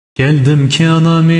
Geldim ki anamı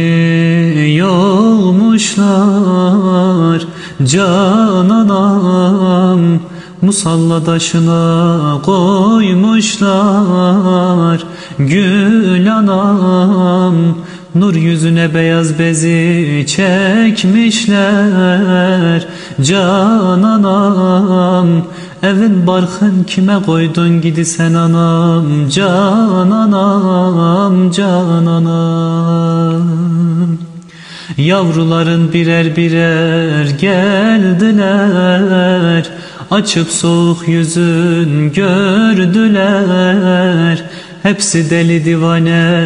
yolmuşlar, can anam musalla taşına koymuşlar. Gül anam nur yüzüne beyaz bezi çekmişler. Can anam evin barkın kime koydun gidi sen anam, can anam, can anam. Yavruların birer birer geldiler, açıp soğuk yüzün gördüler. Hepsi deli divane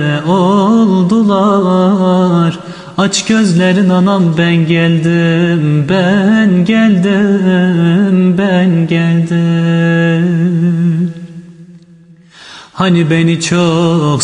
oldular. Aç gözlerin anam, ben geldim, ben geldim, ben geldim. Hani beni çok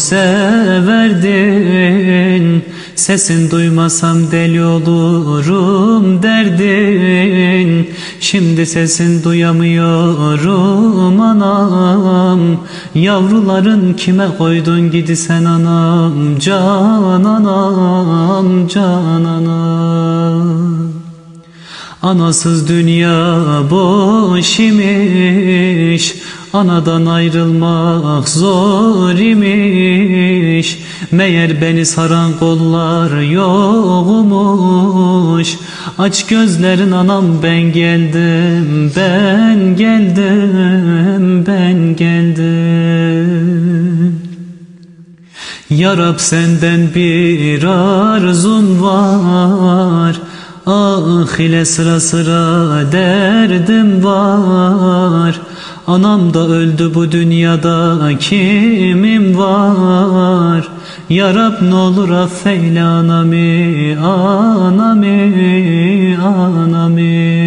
severdin, sesin duymasam deli olurum derdin. Şimdi sesin duyamıyorum anam, yavruların kime koydun gidi sen anam, can anam, can anam. Anasız dünya boş imiş, anadan ayrılmak zor imiş. Meğer beni saran kollar yokmuş. Aç gözlerin anam, ben geldim, ben geldim, ben geldim. Ya Rab, senden bir arzum var, ah ile sıra sıra derdim var. Anam da öldü, bu dünyada kimim var? Ya Rab, ne olur affeyle anamı, anamı, anamı.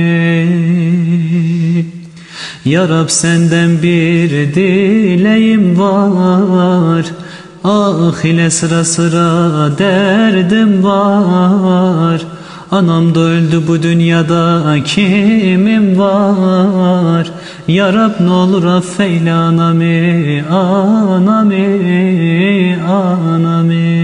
Ya Rab, senden bir dileğim var, ah ile sıra sıra derdim var. Anam da öldü, bu dünyada kimim var? Ya Rab, ne olur affeyle anamı, anamı, anamı.